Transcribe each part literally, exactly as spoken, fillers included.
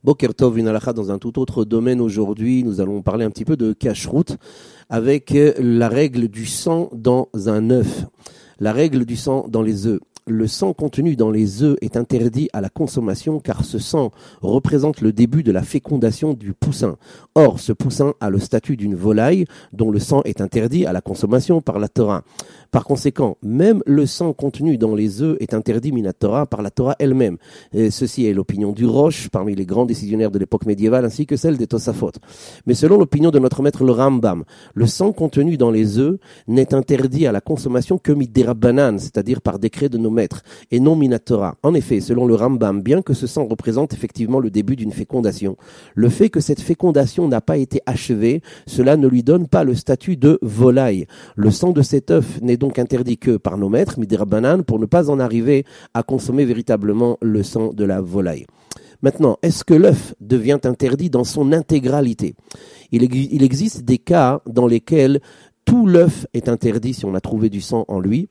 Boker Tov, une halakha dans un tout autre domaine aujourd'hui. Nous allons parler un petit peu de kashrut avec la règle du sang dans un œuf. La règle du sang dans les œufs. Le sang contenu dans les œufs est interdit à la consommation car ce sang représente le début de la fécondation du poussin. Or, ce poussin a le statut d'une volaille dont le sang est interdit à la consommation par la Torah. Par conséquent, même le sang contenu dans les œufs est interdit mina Torah par la Torah elle-même. Et ceci est l'opinion du Rosh parmi les grands décisionnaires de l'époque médiévale ainsi que celle des Tosafot. Mais selon l'opinion de notre maître le Rambam, le sang contenu dans les œufs n'est interdit à la consommation que midérabanan, c'est-à-dire par décret de nos maîtres, et non mina Torah. En effet, selon le Rambam, bien que ce sang représente effectivement le début d'une fécondation, le fait que cette fécondation n'a pas été achevée, cela ne lui donne pas le statut de volaille. Le sang de cet œuf n'est donc interdit que par nos maîtres, midérabanan, pour ne pas en arriver à consommer véritablement le sang de la volaille. Maintenant, est-ce que l'œuf devient interdit dans son intégralité ? il, il existe des cas dans lesquels tout l'œuf est interdit si on a trouvé du sang en lui.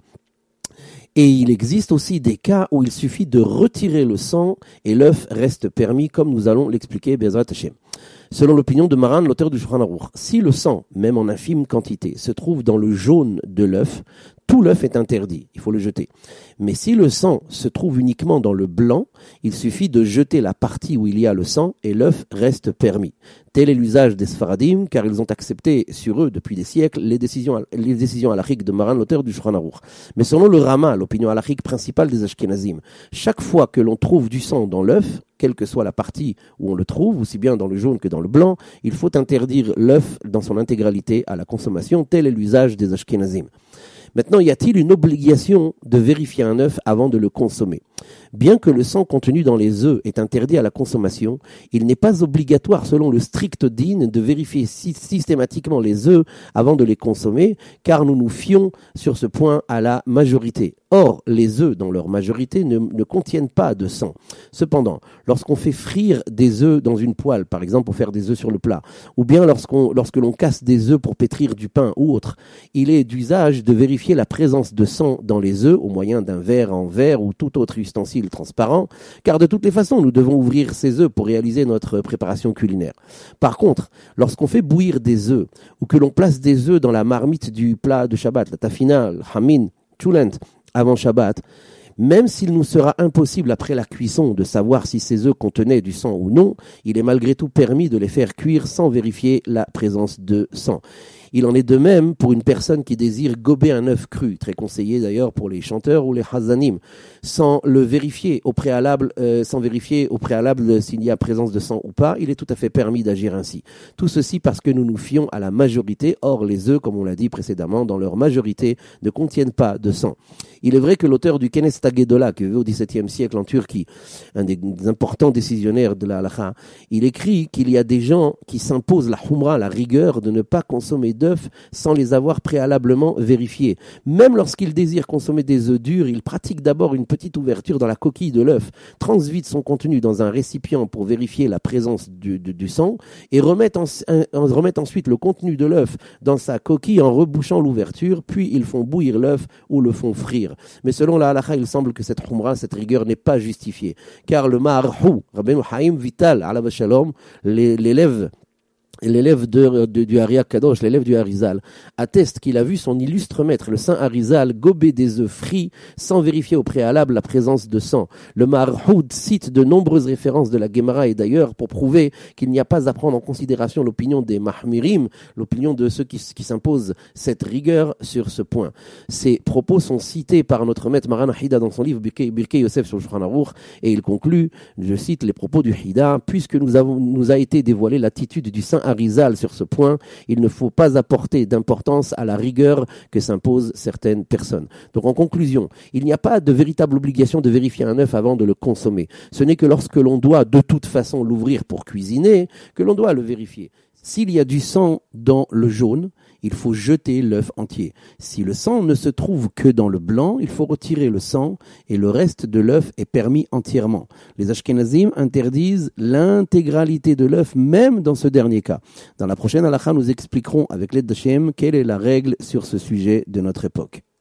Et il existe aussi des cas où il suffit de retirer le sang et l'œuf reste permis, comme nous allons l'expliquer, Bezrat Hashem. Selon l'opinion de Maran, l'auteur du Shulchan Aruch, si le sang, même en infime quantité, se trouve dans le jaune de l'œuf, tout l'œuf est interdit, il faut le jeter. Mais si le sang se trouve uniquement dans le blanc, il suffit de jeter la partie où il y a le sang et l'œuf reste permis. Tel est l'usage des Sfaradim, car ils ont accepté sur eux depuis des siècles les décisions, les décisions halachiques de Maran, l'auteur du Shulchan Aruch. Mais selon le Rama, l'opinion halachique principale des Ashkenazim, chaque fois que l'on trouve du sang dans l'œuf, quelle que soit la partie où on le trouve, aussi bien dans le jaune que dans le blanc, il faut interdire l'œuf dans son intégralité à la consommation. Tel est l'usage des Ashkenazim. Maintenant, y a-t-il une obligation de vérifier un œuf avant de le consommer ? Bien que le sang contenu dans les œufs est interdit à la consommation, il n'est pas obligatoire, selon le strict din, de vérifier systématiquement les œufs avant de les consommer, car nous nous fions sur ce point à la majorité. Or, les œufs, dans leur majorité, ne, ne contiennent pas de sang. Cependant, lorsqu'on fait frire des œufs dans une poêle, par exemple pour faire des œufs sur le plat, ou bien lorsqu'on, lorsque l'on casse des œufs pour pétrir du pain ou autre, il est d'usage de vérifier la présence de sang dans les œufs au moyen d'un verre en verre ou tout autre ustensile transparent, car de toutes les façons, nous devons ouvrir ces œufs pour réaliser notre préparation culinaire. Par contre, lorsqu'on fait bouillir des œufs, ou que l'on place des œufs dans la marmite du plat de Shabbat, la tafina, le hamin, chulent, avant Shabbat, même s'il nous sera impossible après la cuisson de savoir si ces œufs contenaient du sang ou non, il est malgré tout permis de les faire cuire sans vérifier la présence de sang. Il en est de même pour une personne qui désire gober un œuf cru, très conseillé d'ailleurs pour les chanteurs ou les hazanim, sans le vérifier au préalable, euh, sans vérifier au préalable s'il y a présence de sang ou pas, il est tout à fait permis d'agir ainsi. Tout ceci parce que nous nous fions à la majorité. Or, les œufs, comme on l'a dit précédemment, dans leur majorité, ne contiennent pas de sang. Il est vrai que l'auteur du Kenes Tagedola, qui vit au dix-septième siècle en Turquie, un des importants décisionnaires de la halakha, il écrit qu'il y a des gens qui s'imposent la humra, la rigueur de ne pas consommer d'œufs sans les avoir préalablement vérifiés. Même lorsqu'il désire consommer des œufs durs, il pratique d'abord une petite ouverture dans la coquille de l'œuf, transvide son contenu dans un récipient pour vérifier la présence du, du, du sang et remet, en, en, remet ensuite le contenu de l'œuf dans sa coquille en rebouchant l'ouverture, puis ils font bouillir l'œuf ou le font frire. Mais selon la halakha, il semble que cette humra, cette rigueur n'est pas justifiée, car le Ma'arhou, Rabbeinu Haïm Vital, alav shalom, l'élève L'élève de, de, du Hari Kadosh, l'élève du Harizal, atteste qu'il a vu son illustre maître, le saint Harizal, gober des œufs frits sans vérifier au préalable la présence de sang. Le Maharhoud cite de nombreuses références de la Gemara et d'ailleurs pour prouver qu'il n'y a pas à prendre en considération l'opinion des Mahmirim, l'opinion de ceux qui, qui s'imposent cette rigueur sur ce point. Ces propos sont cités par notre maître Maran Hida dans son livre Birkei Yosef sur le Shulchan Aruch et il conclut, je cite les propos du Hida, puisque nous avons, nous a été dévoilée l'attitude du saint Harizal sur ce point, il ne faut pas apporter d'importance à la rigueur que s'imposent certaines personnes. Donc en conclusion, il n'y a pas de véritable obligation de vérifier un œuf avant de le consommer. Ce n'est que lorsque l'on doit de toute façon l'ouvrir pour cuisiner que l'on doit le vérifier. S'il y a du sang dans le jaune, il faut jeter l'œuf entier. Si le sang ne se trouve que dans le blanc, il faut retirer le sang et le reste de l'œuf est permis entièrement. Les Ashkenazim interdisent l'intégralité de l'œuf, même dans ce dernier cas. Dans la prochaine halakha, nous expliquerons avec l'aide d'Hashem quelle est la règle sur ce sujet de notre époque.